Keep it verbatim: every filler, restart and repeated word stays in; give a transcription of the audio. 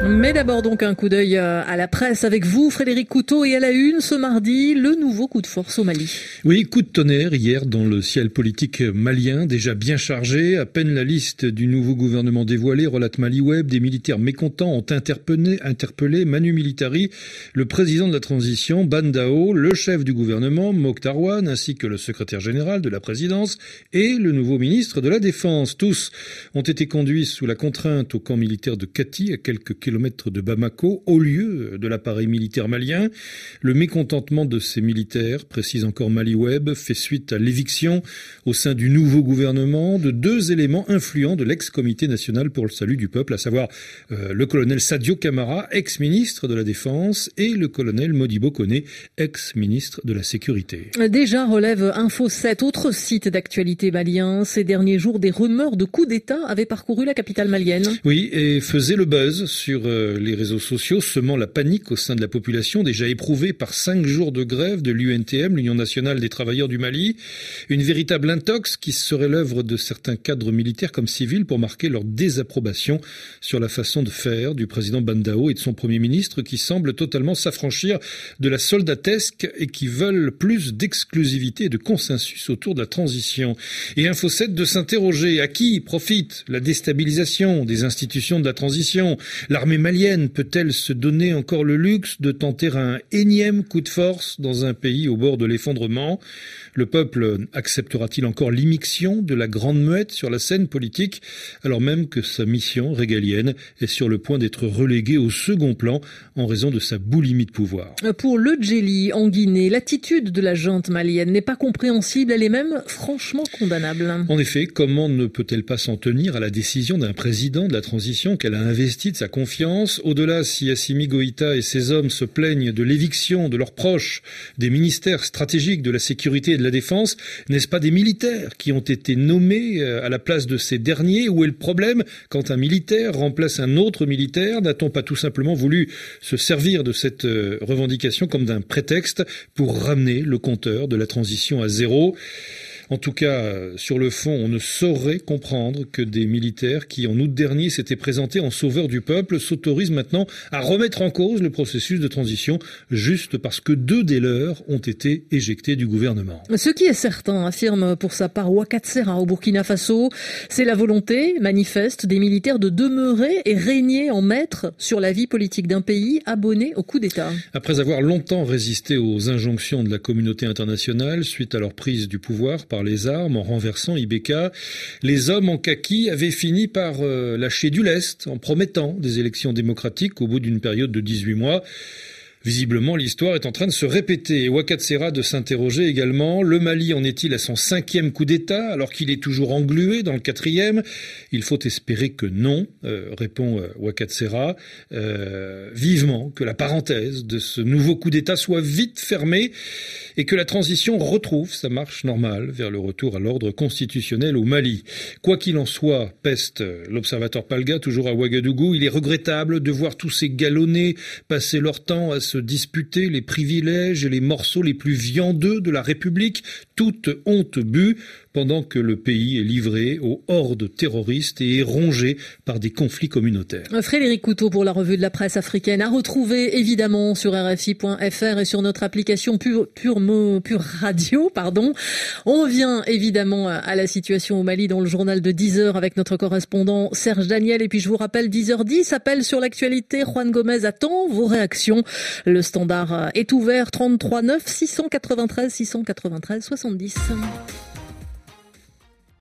Mais d'abord donc un coup d'œil à la presse avec vous, Frédéric Couteau, et à la une ce mardi, le nouveau coup de force au Mali. Oui, coup de tonnerre hier dans le ciel politique malien, déjà bien chargé. À peine la liste du nouveau gouvernement dévoilée, relate Maliweb, des militaires mécontents ont interpellé, interpellé Manu Militari, le président de la transition, Bandao, le chef du gouvernement, Mokhtar Ouane, ainsi que le secrétaire général de la présidence et le nouveau ministre de la Défense. Tous ont été conduits sous la contrainte au camp militaire de Kati, à quelques kilomètres de Bamako, au lieu de l'appareil militaire malien. Le mécontentement de ces militaires, précise encore Maliweb, fait suite à l'éviction au sein du nouveau gouvernement de deux éléments influents de l'ex-comité national pour le salut du peuple, à savoir euh, le colonel Sadio Camara, ex-ministre de la Défense, et le colonel Modibo Koné, ex-ministre de la Sécurité. Déjà relève Info sept, autre site d'actualité malien. Ces derniers jours, des rumeurs de coup d'État avaient parcouru la capitale malienne. Oui, et faisaient le buzz sur euh, les réseaux sociaux, semant la panique au sein de la population, déjà éprouvée par cinq jours de grève de l'U N T M, l'Union nationale des travailleurs du Mali. Une véritable intox qui serait l'œuvre de certains cadres militaires comme civils pour marquer leur désapprobation sur la façon de faire du président Bandao et de son premier ministre, qui semblent totalement s'affranchir de la soldatesque et qui veulent plus d'exclusivité et de consensus autour de la transition. Et Info sept de s'interroger: à qui profite la déstabilisation des institutions de la transition? L'armée malienne peut-elle se donner encore le luxe de tenter un énième coup de force dans un pays au bord de l'effondrement? Le peuple acceptera-t-il encore l'immixtion de la Grande Muette sur la scène politique, alors même que sa mission régalienne est sur le point d'être reléguée au second plan en raison de sa boulimie de pouvoir? Pour le Djeli, en Guinée, l'attitude de la junte malienne n'est pas compréhensible, elle est même franchement condamnable. En effet, comment ne peut-elle pas s'en tenir à la décision d'un président de la transition qu'elle a investi de sa confiance? Au-delà, si Assimi Goïta et ses hommes se plaignent de l'éviction de leurs proches des ministères stratégiques de la sécurité et de la défense, n'est-ce pas des militaires qui ont été nommés à la place de ces derniers? Où est le problème quand un militaire remplace un autre militaire? N'a-t-on pas tout simplement voulu se servir de cette revendication comme d'un prétexte pour ramener le compteur de la transition à zéro? En tout cas, sur le fond, on ne saurait comprendre que des militaires qui, en août dernier, s'étaient présentés en sauveurs du peuple, s'autorisent maintenant à remettre en cause le processus de transition juste parce que deux des leurs ont été éjectés du gouvernement. Ce qui est certain, affirme pour sa part Ouakhatsera au Burkina Faso, c'est la volonté manifeste des militaires de demeurer et régner en maître sur la vie politique d'un pays abonné au coup d'État. Après avoir longtemps résisté aux injonctions de la communauté internationale suite à leur prise du pouvoir par les armes en renversant Ibeka, les hommes en kaki avaient fini par euh, lâcher du lest en promettant des élections démocratiques au bout d'une période de dix-huit mois. Visiblement, l'histoire est en train de se répéter. Et Ouakhatsera de s'interroger également. Le Mali en est-il à son cinquième coup d'État alors qu'il est toujours englué dans le quatrième? Il faut espérer que non, euh, répond euh, Ouakhatsera. Euh, vivement que la parenthèse de ce nouveau coup d'État soit vite fermée et que la transition retrouve sa marche normale vers le retour à l'ordre constitutionnel au Mali. Quoi qu'il en soit, peste l'observateur Palga, toujours à Ouagadougou, il est regrettable de voir tous ces galonnés passer leur temps à se disputer les privilèges et les morceaux les plus viandeux de la République, toute honte bue, pendant que le pays est livré aux hordes terroristes et est rongé par des conflits communautaires. Frédéric Couteau pour la revue de la presse africaine, à retrouver évidemment sur R F I point F R et sur notre application Pure, Pure, Pure Radio. Pardon. On revient évidemment à la situation au Mali dans le journal de dix heures avec notre correspondant Serge Daniel. Et puis je vous rappelle, dix heures dix, appel sur l'actualité. Juan Gomez attend vos réactions. Le standard est ouvert, trente-trois neuf six cent quatre-vingt-treize six cent quatre-vingt-treize soixante-dix.